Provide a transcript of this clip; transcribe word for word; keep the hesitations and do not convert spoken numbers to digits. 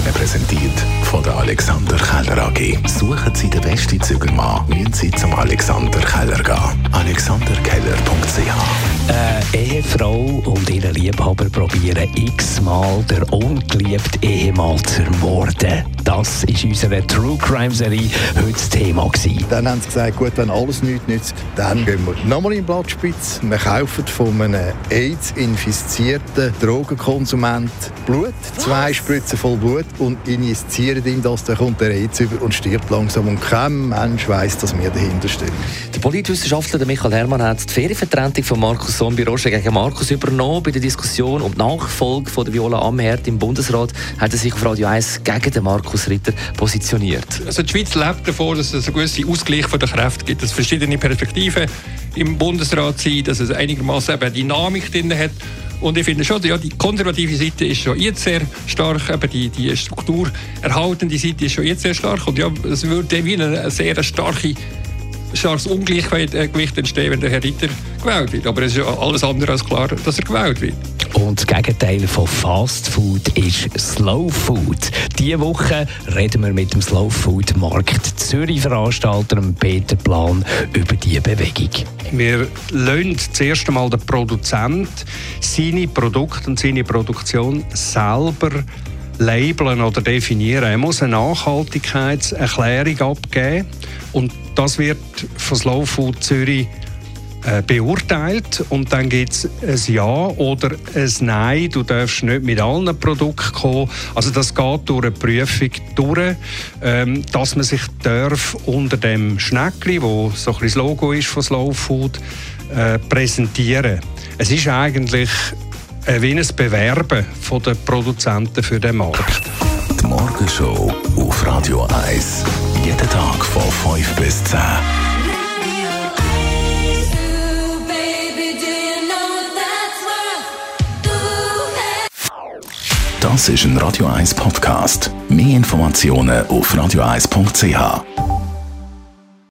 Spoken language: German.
Ihnen präsentiert von der Alexander Keller A G. Suchen Sie den besten Zügelmann, müssen Sie zum Alexander Keller gehen. alexander keller punkt c h. Eine Ehefrau und ihre Liebhaber probieren x-mal den ungeliebten Ehemann zu ermorden. Das war in unserer True Crime Serie heute das Thema gewesen. Dann haben sie gesagt, gut, wenn alles nichts nützt, dann gehen wir nochmal in den Blattspitz. Wir kaufen von einem AIDS-infizierten Drogenkonsument Blut, zwei Spritzen voll Blut und injizieren ihm das, dann kommt der AIDS über und stirbt langsam. Und kein Mensch weiss, dass wir dahinter stehen. Der Politwissenschaftler Michael Herrmann hat die Ferienvertretung von Markus Somm bei Roger gegen Markus übernommen. Bei der Diskussion um die Nachfolge von der Viola Amherd im Bundesrat hat er sich auf Radio eins gegen den Markus Ritter positioniert. Also die Schweiz lebt davon, dass es einen gewissen Ausgleich von der Kräfte gibt, dass es verschiedene Perspektiven im Bundesrat sind, dass es einigermaßen eben Dynamik drin hat. Und ich finde schon, ja, die konservative Seite ist schon jetzt sehr stark, eben die, die strukturerhaltende Seite ist schon jetzt sehr stark. Und ja, es würde wie eine, eine sehr starke starkes Ungleichgewicht entstehen, wenn der Herr Ritter gewählt wird. Aber es ist ja alles andere als klar, dass er gewählt wird. Und das Gegenteil von Fast Food ist Slow Food. Diese Woche reden wir mit dem Slow Food Markt Zürich Veranstalter Peter Plan über diese Bewegung. Wir lassen zuerst einmal den Produzent seine Produkte und seine Produktion selber labeln oder definieren. Er muss eine Nachhaltigkeitserklärung abgeben und das wird von Slow Food Zürich äh, beurteilt und dann gibt es ein Ja oder ein Nein. Du darfst nicht mit allen Produkten kommen. Also das geht durch eine Prüfung durch, ähm, dass man sich darf unter dem Schneckli, wo so ein bisschen das Logo ist von Slow Food, äh, präsentieren. Es ist eigentlich äh, wie ein Bewerben von den Produzenten für den Markt. Die Morgenshow auf Radio eins. Jeden Tag von fünf bis zehn. Das ist ein Radio eins Podcast. Mehr Informationen auf radio eins punkt c h.